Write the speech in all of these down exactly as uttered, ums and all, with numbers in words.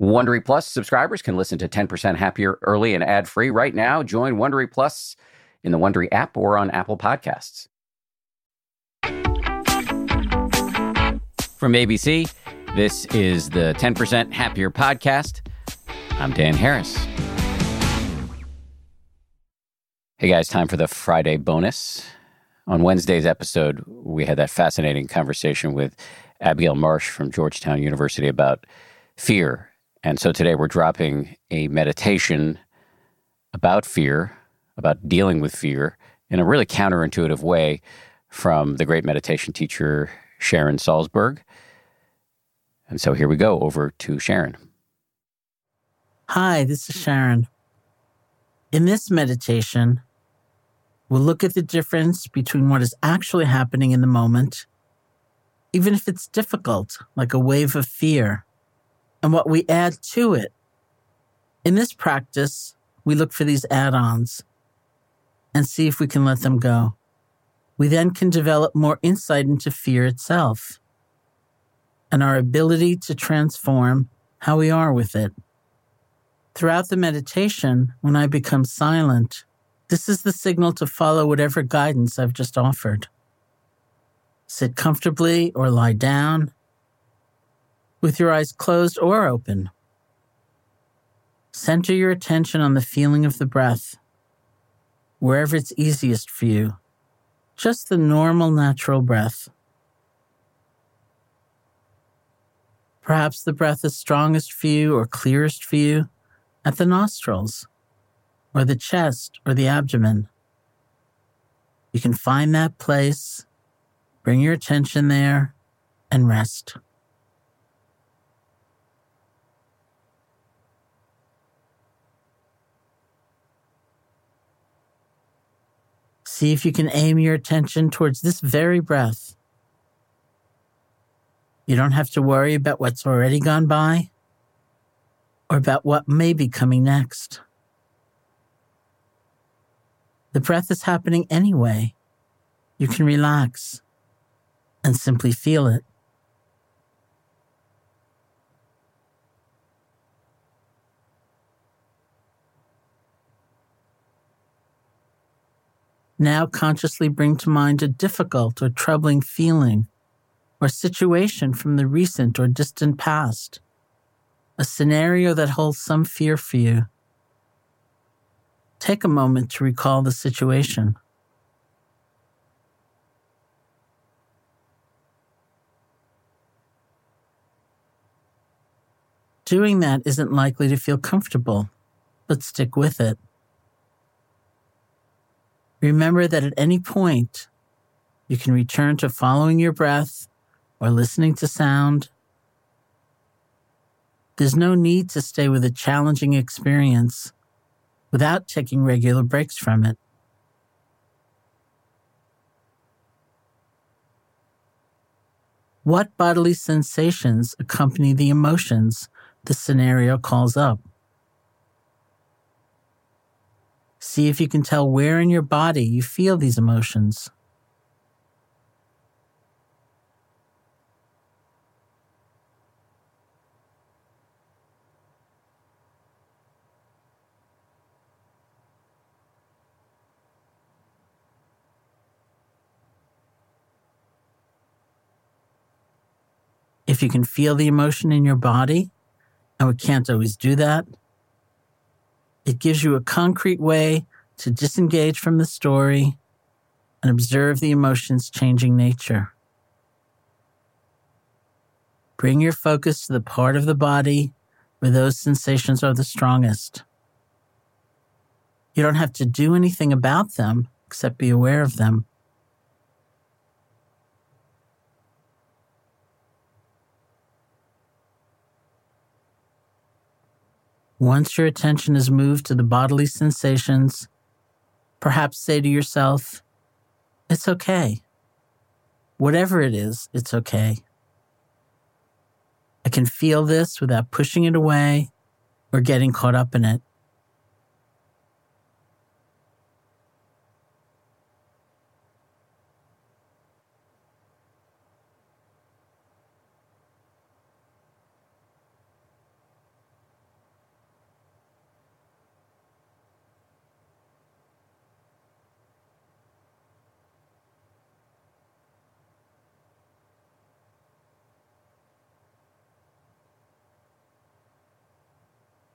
Wondery Plus subscribers can listen to ten percent Happier early and ad-free right now. Join Wondery Plus in the Wondery app or on Apple Podcasts. From A B C, this is the ten percent Happier podcast. I'm Dan Harris. Hey guys, time for the Friday bonus. On Wednesday's episode, we had that fascinating conversation with Abigail Marsh from Georgetown University about fear. And so today we're dropping a meditation about fear, about dealing with fear in a really counterintuitive way from the great meditation teacher, Sharon Salzberg. And so here we go, over to Sharon. Hi, this is Sharon. In this meditation, we'll look at the difference between what is actually happening in the moment, even if it's difficult, like a wave of fear, and what we add to it. In this practice, we look for these add-ons and see if we can let them go. We then can develop more insight into fear itself and our ability to transform how we are with it. Throughout the meditation, when I become silent, this is the signal to follow whatever guidance I've just offered. Sit comfortably or lie down, with your eyes closed or open. Center your attention on the feeling of the breath, wherever it's easiest for you. Just the normal, natural breath. Perhaps the breath is strongest for you or clearest for you at the nostrils, or the chest, or the abdomen. You can find that place, bring your attention there, and rest. See if you can aim your attention towards this very breath. You don't have to worry about what's already gone by or about what may be coming next. The breath is happening anyway. You can relax and simply feel it. Now consciously bring to mind a difficult or troubling feeling or situation from the recent or distant past, a scenario that holds some fear for you. Take a moment to recall the situation. Doing that isn't likely to feel comfortable, but stick with it. Remember that at any point, you can return to following your breath or listening to sound. There's no need to stay with a challenging experience without taking regular breaks from it. What bodily sensations accompany the emotions the scenario calls up? See if you can tell where in your body you feel these emotions. If you can feel the emotion in your body, and we can't always do that, it gives you a concrete way to disengage from the story and observe the emotion's changing nature. Bring your focus to the part of the body where those sensations are the strongest. You don't have to do anything about them except be aware of them. Once your attention is moved to the bodily sensations, perhaps say to yourself, "It's okay. Whatever it is, it's okay. I can feel this without pushing it away or getting caught up in it."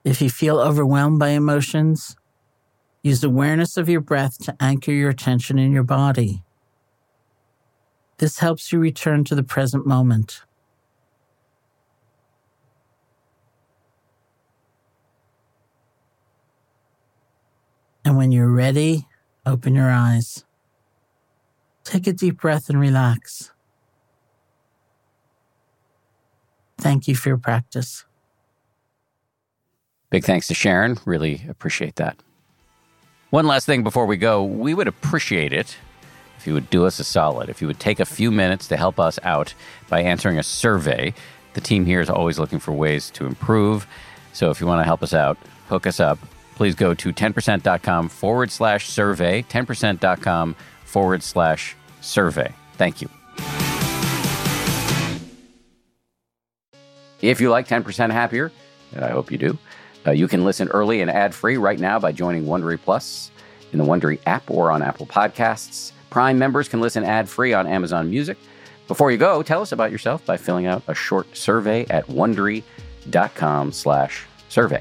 If you feel overwhelmed by emotions, use awareness of your breath to anchor your attention in your body. This helps you return to the present moment. And when you're ready, open your eyes. Take a deep breath and relax. Thank you for your practice. Big thanks to Sharon. Really appreciate that. One last thing before we go. We would appreciate it if you would do us a solid, if you would take a few minutes to help us out by answering a survey. The team here is always looking for ways to improve. So if you want to help us out, hook us up. Please go to ten percent dot com forward slash survey, ten percent dot com forward slash survey. Thank you. If you like ten percent Happier, and I hope you do, uh, you can listen early and ad-free right now by joining Wondery Plus in the Wondery app or on Apple Podcasts. Prime members can listen ad-free on Amazon Music. Before you go, tell us about yourself by filling out a short survey at wondery dot com slash survey.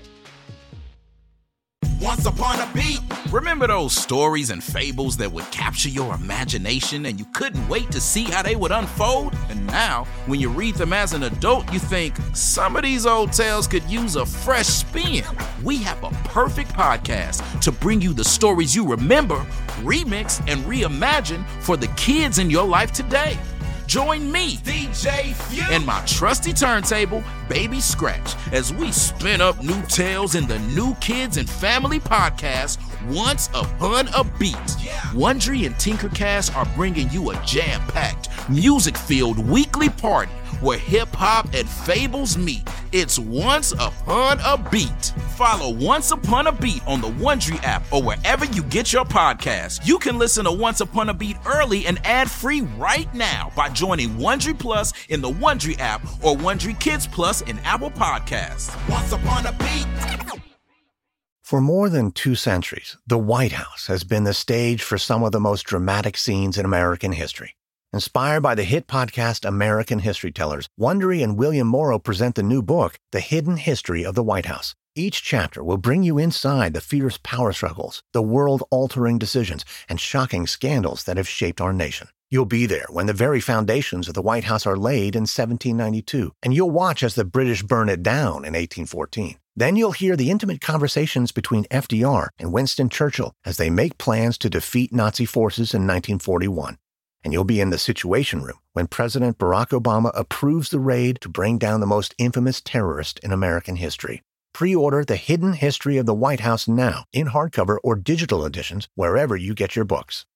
Once upon a beat. Remember those stories and fables that would capture your imagination and you couldn't wait to see how they would unfold? And now, when you read them as an adult, you think, some of these old tales could use a fresh spin. We have a perfect podcast to bring you the stories you remember, remix, and reimagine for the kids in your life today. Join me, D J Few, and my trusty turntable, Baby Scratch, as we spin up new tales in the New Kids and Family podcast, Once Upon a Beat. Yeah. Wondery and Tinkercast are bringing you a jam-packed, music-filled weekly party where hip-hop and fables meet. It's Once Upon a Beat. Follow Once Upon a Beat on the Wondery app or wherever you get your podcasts. You can listen to Once Upon a Beat early and ad-free right now by joining Wondery Plus in the Wondery app or Wondery Kids Plus in Apple Podcasts. Once Upon a Beat. For more than two centuries, the White House has been the stage for some of the most dramatic scenes in American history. Inspired by the hit podcast American History Tellers, Wondery and William Morrow present the new book, The Hidden History of the White House. Each chapter will bring you inside the fierce power struggles, the world-altering decisions, and shocking scandals that have shaped our nation. You'll be there when the very foundations of the White House are laid in seventeen ninety-two, and you'll watch as the British burn it down in eighteen fourteen. Then you'll hear the intimate conversations between F D R and Winston Churchill as they make plans to defeat Nazi forces in nineteen forty-one. And you'll be in the Situation Room when President Barack Obama approves the raid to bring down the most infamous terrorist in American history. Pre-order The Hidden History of the White House now in hardcover or digital editions wherever you get your books.